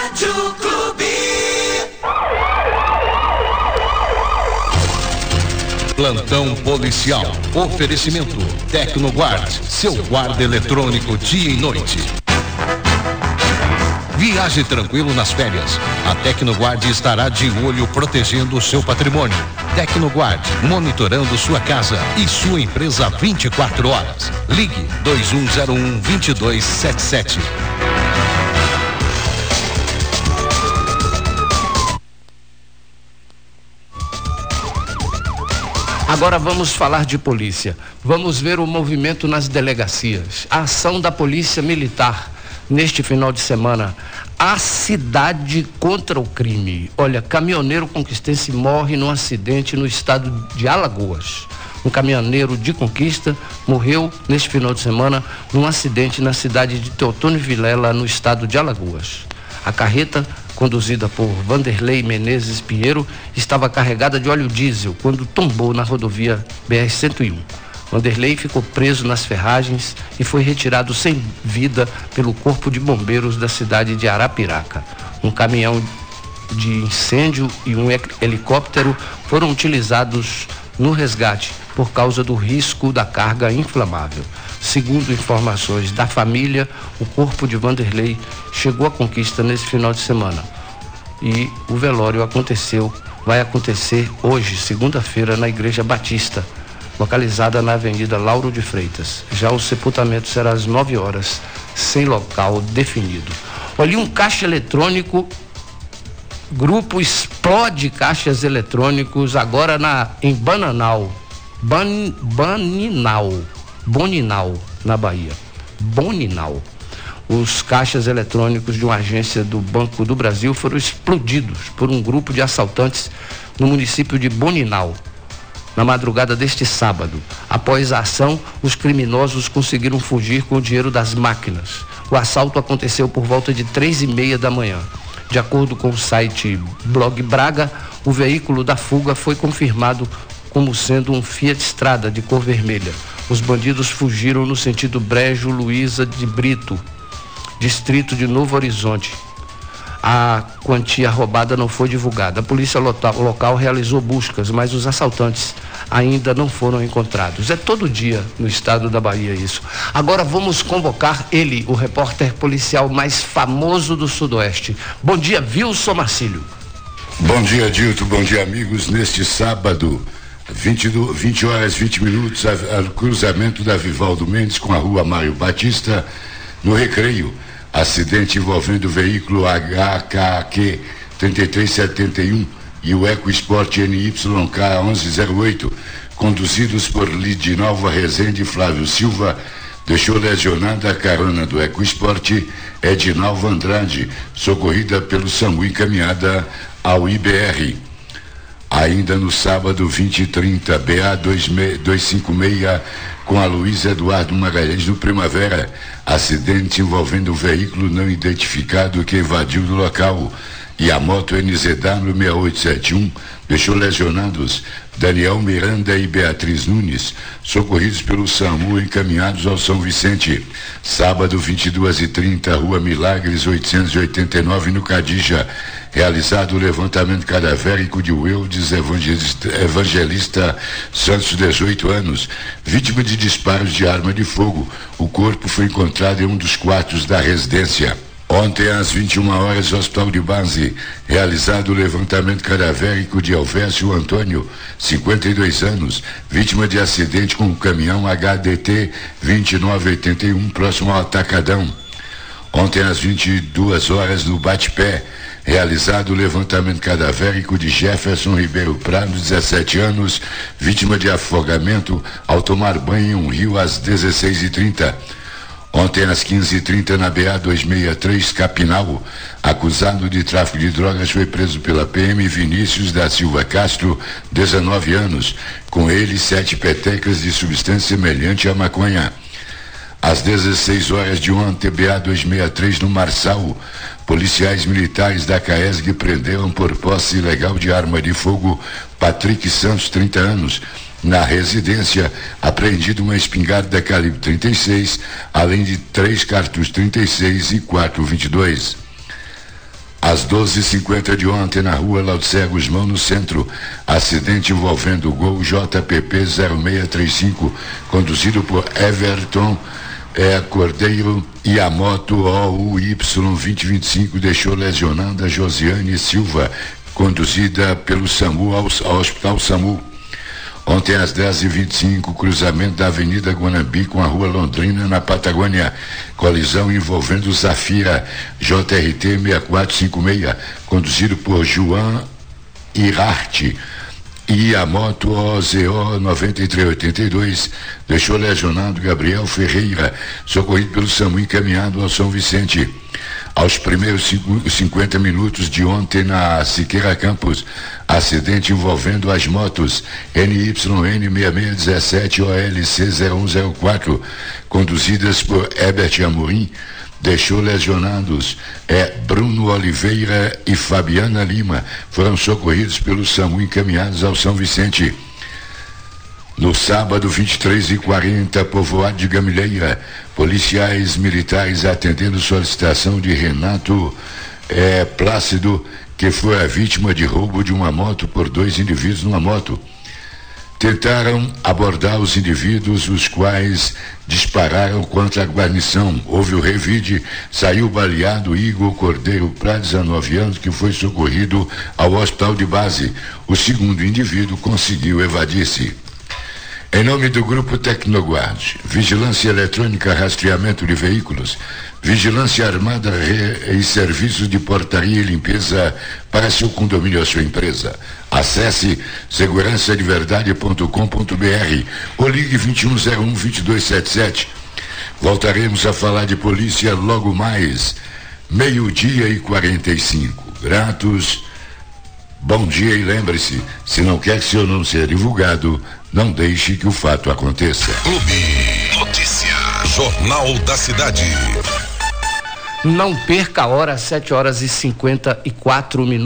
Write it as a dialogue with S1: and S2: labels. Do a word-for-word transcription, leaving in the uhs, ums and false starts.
S1: Rádio Clube.
S2: Plantão policial. Oferecimento Tecnoguard, seu guarda eletrônico dia e noite. Viaje tranquilo nas férias. A Tecnoguard estará de olho protegendo o seu patrimônio. Tecnoguard, monitorando sua casa e sua empresa vinte e quatro horas. Ligue dois um zero um, dois dois sete sete.
S3: Agora vamos falar de polícia. Vamos ver o movimento nas delegacias. A ação da Polícia Militar neste final de semana. A cidade contra o crime. Olha, caminhoneiro conquistense morre num acidente no estado de Alagoas. Um caminhoneiro de Conquista morreu neste final de semana num acidente na cidade de Teotônio Vilela, no estado de Alagoas. A carreta, conduzida por Vanderlei Menezes Pinheiro, estava carregada de óleo diesel quando tombou na rodovia B R cento e um. Vanderlei ficou preso nas ferragens e foi retirado sem vida pelo Corpo de Bombeiros da cidade de Arapiraca. Um caminhão de incêndio e um helicóptero foram utilizados no resgate por causa do risco da carga inflamável. Segundo informações da família, o corpo de Vanderlei chegou à Conquista nesse final de semana. E o velório aconteceu, vai acontecer hoje, segunda-feira, na Igreja Batista, localizada na Avenida Lauro de Freitas. Já o sepultamento será às nove horas, sem local definido. Olha, um caixa eletrônico, grupo explode caixas eletrônicos agora na, em Bananal, Ban, Baninal, Boninal, na Bahia. Boninal. Os caixas eletrônicos de uma agência do Banco do Brasil foram explodidos por um grupo de assaltantes no município de Boninal, na madrugada deste sábado. Após a ação, os criminosos conseguiram fugir com o dinheiro das máquinas. O assalto aconteceu por volta de três e meia da manhã. De acordo com o site Blog Braga, o veículo da fuga foi confirmado como sendo um Fiat Strada de cor vermelha. Os bandidos fugiram no sentido Brejo Luiza de Brito, distrito de Novo Horizonte. A quantia roubada não foi divulgada. A polícia local realizou buscas, mas os assaltantes ainda não foram encontrados. É todo dia no estado da Bahia isso. Agora vamos convocar ele, o repórter policial mais famoso do Sudoeste. Bom dia, Wilson Marcílio.
S4: Bom dia, Dilton. Bom dia, amigos. Neste sábado, vinte horas, vinte minutos, a, a cruzamento da Vivaldo Mendes com a rua Mário Batista, no Recreio. Acidente envolvendo o veículo H K Q três três sete um e o EcoSport N Y K onze zero oito, conduzidos por Lidinalva Rezende e Flávio Silva, deixou lesionada a carona do EcoSport Edinalva Andrade, socorrida pelo SAMU, encaminhada ao I B R. Ainda no sábado, vinte e trinta, B A duzentos e cinquenta e seis, com a Luiz Eduardo Magalhães, no Primavera, acidente envolvendo um veículo não identificado que evadiu do local, e a moto N Z W seis oito sete um deixou lesionados Daniel Miranda e Beatriz Nunes, socorridos pelo SAMU, encaminhados ao São Vicente. Sábado, vinte e duas e trinta, Rua Milagres oitocentos e oitenta e nove, no Cadija, realizado o levantamento cadavérico de Wildes Evangelista, Evangelista Santos, dezoito anos, vítima de disparos de arma de fogo. O corpo foi encontrado em um dos quartos da residência. Ontem, às vinte e uma horas, Hospital de Base, realizado o levantamento cadavérico de Elvésio Antônio, cinquenta e dois anos, vítima de acidente com o caminhão H D T vinte e nove oitenta e um, próximo ao Atacadão. Ontem, às vinte e duas horas, no Bate-Pé, realizado o levantamento cadavérico de Jefferson Ribeiro Prado, dezessete anos, vítima de afogamento ao tomar banho em um rio às dezesseis e trinta. Ontem, às quinze e trinta, na B A duzentos e sessenta e três, Capinal, acusado de tráfico de drogas, foi preso pela P M Vinícius da Silva Castro, dezenove anos, com ele sete petecas de substância semelhante à maconha. Às dezesseis horas de ontem, B A duzentos e sessenta e três, no Marçal, policiais militares da CAESG prenderam por posse ilegal de arma de fogo Patrick Santos, trinta anos. Na residência, apreendido uma espingarda calibre trinta e seis, além de três cartuchos trinta e seis e quatro vinte e dois. Às doze e cinquenta de ontem, na rua Laudicé Guzmão, no centro, acidente envolvendo o Gol J P P zero seis três cinco, conduzido por Everton é, Cordeiro, e a moto O U Y vinte vinte e cinco deixou lesionada Josiane Silva, conduzida pelo SAMU ao, ao Hospital SAMU. Ontem às dez e vinte e cinco, cruzamento da Avenida Guanambi com a Rua Londrina, na Patagônia. Colisão envolvendo Zafira J R T seis quatro cinco seis, conduzido por João Irarte. E a moto O Z O nove três oito dois deixou lesionado Gabriel Ferreira, socorrido pelo SAMU, encaminhado ao São Vicente. Aos primeiros cinquenta minutos de ontem, na Siqueira Campos, acidente envolvendo as motos N Y N seis seis um sete O L C zero um zero quatro, conduzidas por Herbert Amorim, deixou lesionados é Bruno Oliveira e Fabiana Lima, foram socorridos pelo SAMU, encaminhados ao São Vicente. No sábado, vinte e três e quarenta, povoado de Gamileira, policiais militares atendendo solicitação de Renato é, Plácido, que foi a vítima de roubo de uma moto por dois indivíduos numa moto. Tentaram abordar os indivíduos, os quais dispararam contra a guarnição. Houve o revide, saiu baleado Igor Cordeiro Prado, dezenove anos, que foi socorrido ao hospital de base. O segundo indivíduo conseguiu evadir-se. Em nome do Grupo Tecnoguard, Vigilância Eletrônica, Rastreamento de Veículos, Vigilância Armada e Serviços de Portaria e Limpeza para seu condomínio ou sua empresa. Acesse segurança de verdade ponto com ponto b r ou ligue vinte e um zero um, vinte e dois setenta e sete. Voltaremos a falar de polícia logo mais, meio-dia e quarenta e cinco. Gratos, bom dia e lembre-se, se não quer que seu nome seja divulgado, não deixe que o fato aconteça.
S2: Clube Notícia, Jornal da Cidade.
S3: Não perca a hora, sete horas e cinquenta e quatro minutos.